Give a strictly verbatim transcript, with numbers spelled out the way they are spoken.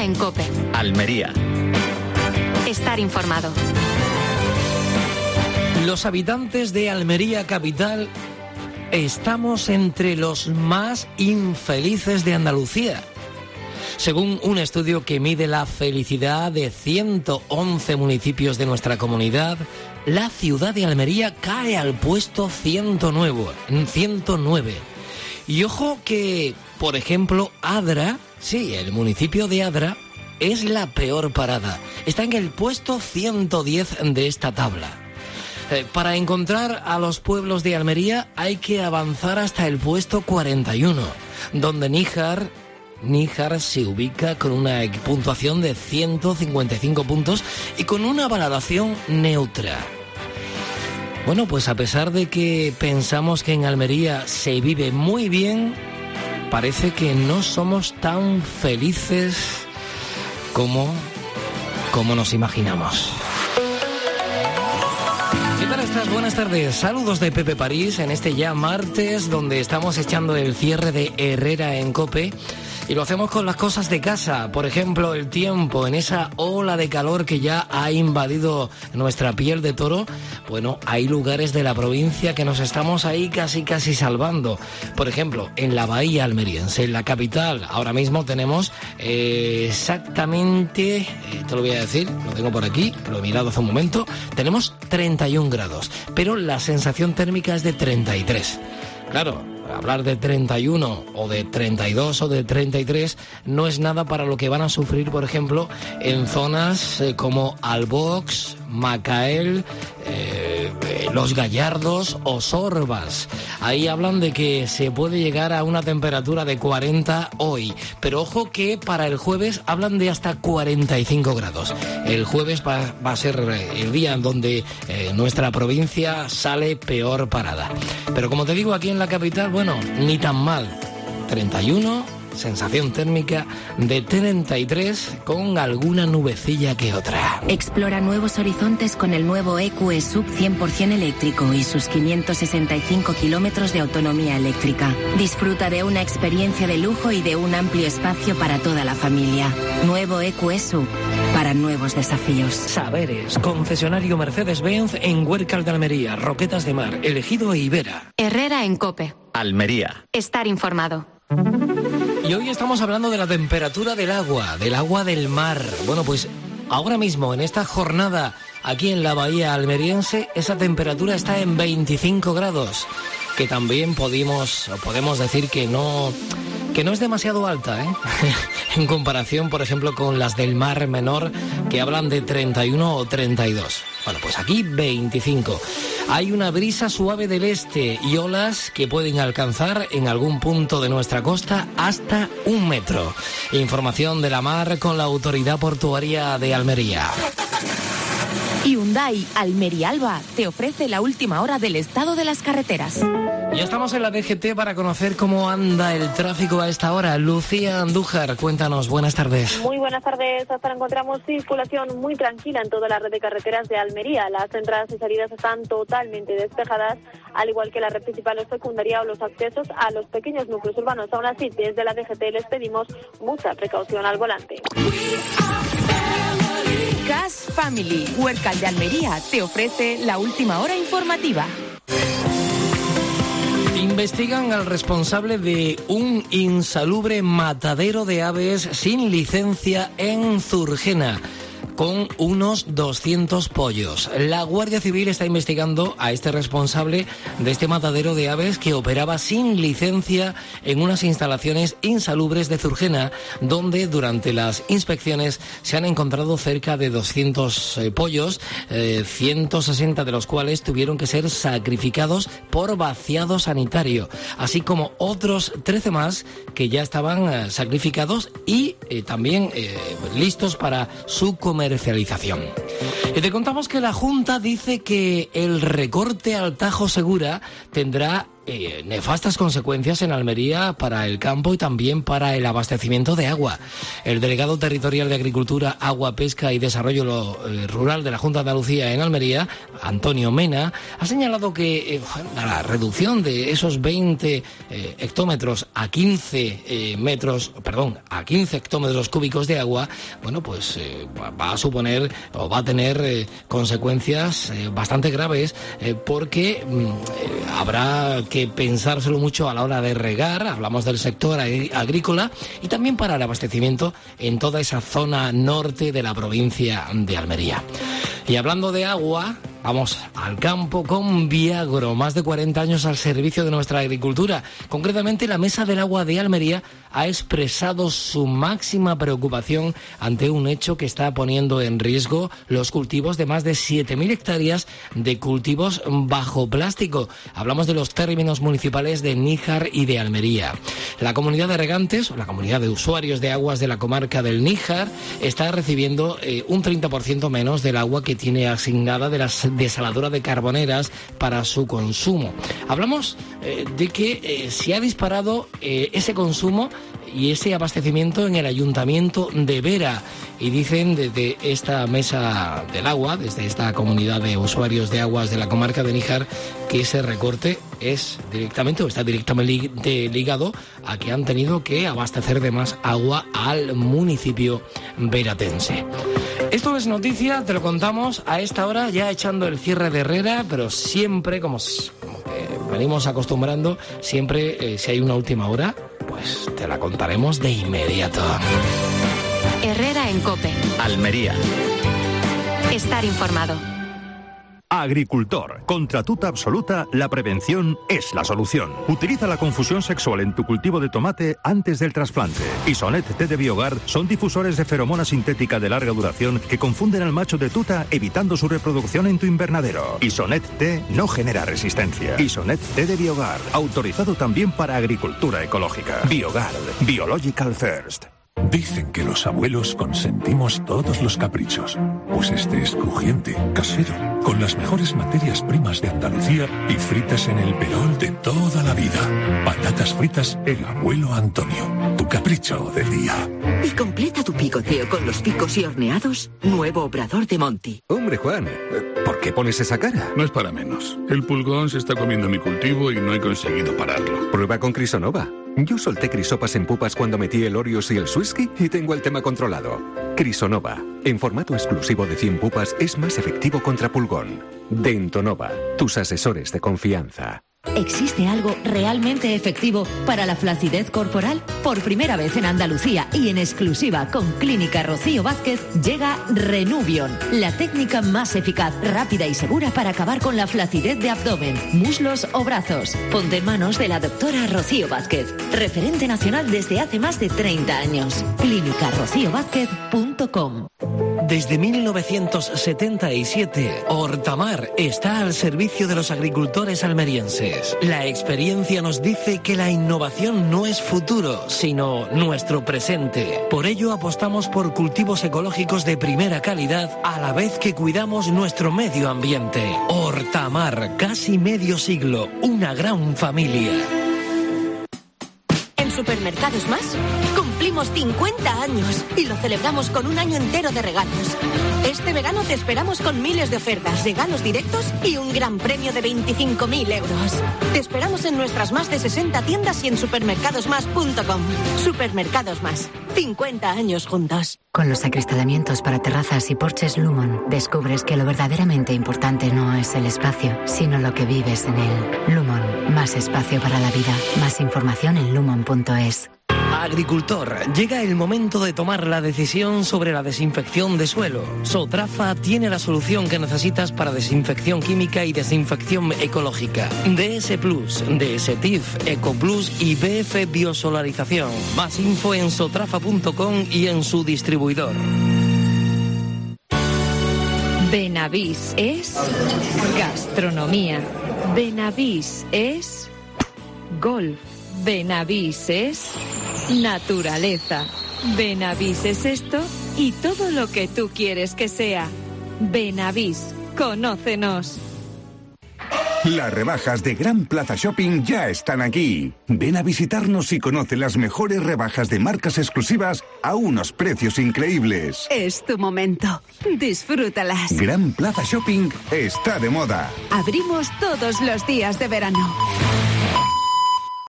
Herrera en COPE. Almería. Estar informado. Los habitantes de Almería capital estamos entre los más infelices de Andalucía. Según un estudio que mide la felicidad de ciento once municipios de nuestra comunidad, la ciudad de Almería cae al puesto ciento nueve. Y ojo que, por ejemplo, Adra, sí, el municipio de Adra, es la peor parada. Está en el puesto ciento diez de esta tabla. Eh, para encontrar a los pueblos de Almería hay que avanzar hasta el puesto cuarenta y uno, donde Níjar... Níjar se ubica con una puntuación de ciento cincuenta y cinco puntos y con una valoración neutra. Bueno, pues a pesar de que pensamos que en Almería se vive muy bien, parece que no somos tan felices como, como nos imaginamos. ¿Qué tal estás? Buenas tardes. Saludos de Pepe París en este ya martes donde estamos echando el cierre de Herrera en COPE. Y lo hacemos con las cosas de casa, por ejemplo, el tiempo, en esa ola de calor que ya ha invadido nuestra piel de toro. Bueno, hay lugares de la provincia que nos estamos ahí casi casi salvando. Por ejemplo, en la bahía almeriense, en la capital, ahora mismo tenemos eh, exactamente, eh, te lo voy a decir, lo tengo por aquí, lo he mirado hace un momento, tenemos treinta y un grados, pero la sensación térmica es de treinta y tres. Claro, hablar de treinta y uno o de treinta y dos o de treinta y tres no es nada para lo que van a sufrir, por ejemplo, en zonas eh, como Albox, Macael, eh, Los Gallardos o Sorbas. Ahí hablan de que se puede llegar a una temperatura de cuarenta hoy, pero ojo que para el jueves hablan de hasta cuarenta y cinco grados. El jueves va, va a ser el día en donde eh, nuestra provincia sale peor parada. Pero como te digo, aquí en la capital, bueno, ni tan mal. treinta y uno, sensación térmica de treinta y tres con alguna nubecilla que otra. Explora nuevos horizontes con el nuevo E Q E Sub cien por ciento eléctrico y sus quinientos sesenta y cinco kilómetros de autonomía eléctrica. Disfruta de una experiencia de lujo y de un amplio espacio para toda la familia. Nuevo E Q E Sub, para nuevos desafíos. Saberes, concesionario Mercedes-Benz en Huércal de Almería, Roquetas de Mar, Elegido e Ibera. Herrera en COPE. Almería. Estar informado. Y hoy estamos hablando de la temperatura del agua, del agua del mar. Bueno, pues ahora mismo, en esta jornada, aquí en la bahía almeriense, esa temperatura está en veinticinco grados, que también podemos, podemos decir que no, que no es demasiado alta, ¿eh? En comparación, por ejemplo, con las del Mar Menor, que hablan de treinta y uno o treinta y dos. Bueno, pues aquí veinticinco. Hay una brisa suave del este y olas que pueden alcanzar en algún punto de nuestra costa hasta un metro. Información de la mar con la Autoridad Portuaria de Almería. Hyundai Almería Alba te ofrece la última hora del estado de las carreteras. Ya estamos en la D G T para conocer cómo anda el tráfico a esta hora. Lucía Andújar, cuéntanos, buenas tardes. Muy buenas tardes. Hasta ahora encontramos circulación muy tranquila en toda la red de carreteras de Almería. Las entradas y salidas están totalmente despejadas, al igual que la red principal o secundaria o los accesos a los pequeños núcleos urbanos. Aún así, desde la D G T les pedimos mucha precaución al volante. Gas Family, Huércal de Almería, te ofrece la última hora informativa. Investigan al responsable de un insalubre matadero de aves sin licencia en Zurgena, con unos doscientos pollos. La Guardia Civil está investigando a este responsable de este matadero de aves que operaba sin licencia en unas instalaciones insalubres de Zurgena, donde durante las inspecciones se han encontrado cerca de doscientos eh, pollos, eh, ciento sesenta de los cuales tuvieron que ser sacrificados por vaciado sanitario, así como otros trece más que ya estaban eh, sacrificados y eh, también eh, listos para su comercialización. Y te contamos que la Junta dice que el recorte al Tajo Segura tendrá eh, nefastas consecuencias en Almería para el campo y también para el abastecimiento de agua. El delegado territorial de Agricultura, Agua, Pesca y Desarrollo lo, eh, Rural de la Junta de Andalucía en Almería, Antonio Mena, ha señalado que eh, la reducción de esos veinte eh, hectómetros a quince eh, metros, perdón, a quince hectómetros cúbicos de agua, bueno, pues eh, va a suponer o va a tener eh, consecuencias eh, bastante graves eh, porque mm, eh, habrá que pensárselo mucho a la hora de regar, hablamos del sector agrícola y también para el abastecimiento en toda esa zona norte de la provincia de Almería. Y hablando de agua, vamos al campo con Viagro, más de cuarenta años al servicio de nuestra agricultura. Concretamente, la Mesa del Agua de Almería ha expresado su máxima preocupación ante un hecho que está poniendo en riesgo los cultivos de más de siete mil hectáreas de cultivos bajo plástico. Hablamos de los términos municipales de Níjar y de Almería. La comunidad de regantes, o la comunidad de usuarios de aguas de la comarca del Níjar, está recibiendo eh, un treinta por ciento menos del agua que tiene asignada de las desaladoras de Carboneras para su consumo. Hablamos eh, de que eh, se ha disparado eh, ese consumo y ese abastecimiento en el Ayuntamiento de Vera. Y dicen desde esta Mesa del Agua, desde esta comunidad de usuarios de aguas de la comarca de Níjar, que ese recorte es directamente o está directamente ligado a que han tenido que abastecer de más agua al municipio veratense. Esto es noticia, te lo contamos a esta hora, ya echando el cierre de Herrera, pero siempre, como, como que venimos acostumbrando, siempre eh, si hay una última hora, pues te la contaremos de inmediato. Herrera en COPE. Almería. Estar informado. Agricultor. Contra tuta absoluta, la prevención es la solución. Utiliza la confusión sexual en tu cultivo de tomate antes del trasplante. Isonet T de Biogar son difusores de feromona sintética de larga duración que confunden al macho de tuta, evitando su reproducción en tu invernadero. Isonet T no genera resistencia. Isonet T de Biogar, autorizado también para agricultura ecológica. Biogar, Biological First. Dicen que los abuelos consentimos todos los caprichos. Pues este es crujiente, casero, con las mejores materias primas de Andalucía y fritas en el perol de toda la vida. Patatas fritas El Abuelo Antonio. Tu capricho del día. Y completa tu picoteo con los picos y horneados. Nuevo Obrador de Monti. Hombre, Juan, ¿por qué pones esa cara? No es para menos. El pulgón se está comiendo mi cultivo y no he conseguido pararlo. Prueba con Crisonova. Yo solté crisopas en pupas cuando metí el Orios y el Swisky y tengo el tema controlado. Crisonova, en formato exclusivo de cien pupas, es más efectivo contra pulgón. Dentonova, tus asesores de confianza. ¿Existe algo realmente efectivo para la flacidez corporal? Por primera vez en Andalucía y en exclusiva con Clínica Rocío Vázquez llega Renuvion, la técnica más eficaz, rápida y segura para acabar con la flacidez de abdomen, muslos o brazos. Ponte en manos de la doctora Rocío Vázquez, referente nacional desde hace más de treinta años. clínica rocío vázquez punto com. Desde mil novecientos setenta y siete, Hortamar está al servicio de los agricultores almerienses. La experiencia nos dice que la innovación no es futuro, sino nuestro presente. Por ello apostamos por cultivos ecológicos de primera calidad, a la vez que cuidamos nuestro medio ambiente. Hortamar, casi medio siglo, una gran familia. En Supermercados Más cumplimos cincuenta años y lo celebramos con un año entero de regalos. Este verano te esperamos con miles de ofertas, regalos directos y un gran premio de veinticinco mil euros. Te esperamos en nuestras más de sesenta tiendas y en supermercados más punto com. Supermercados Más, cincuenta años juntos. Con los acristalamientos para terrazas y porches Lumon, descubres que lo verdaderamente importante no es el espacio, sino lo que vives en él. Lumon, más espacio para la vida. Más información en lumon punto es. Agricultor, llega el momento de tomar la decisión sobre la desinfección de suelo. Sotrafa tiene la solución que necesitas para desinfección química y desinfección ecológica. D S Plus, D S T I F, Eco Plus y B F Biosolarización. Más info en sotrafa punto com y en su distribuidor. Benavís es gastronomía. Benavís es golf. Benavís es naturaleza. Benavís es esto y todo lo que tú quieres que sea. Benavís, conócenos. Las rebajas de Gran Plaza Shopping ya están aquí. Ven a visitarnos y conoce las mejores rebajas de marcas exclusivas a unos precios increíbles. Es tu momento. Disfrútalas. Gran Plaza Shopping está de moda. Abrimos todos los días de verano.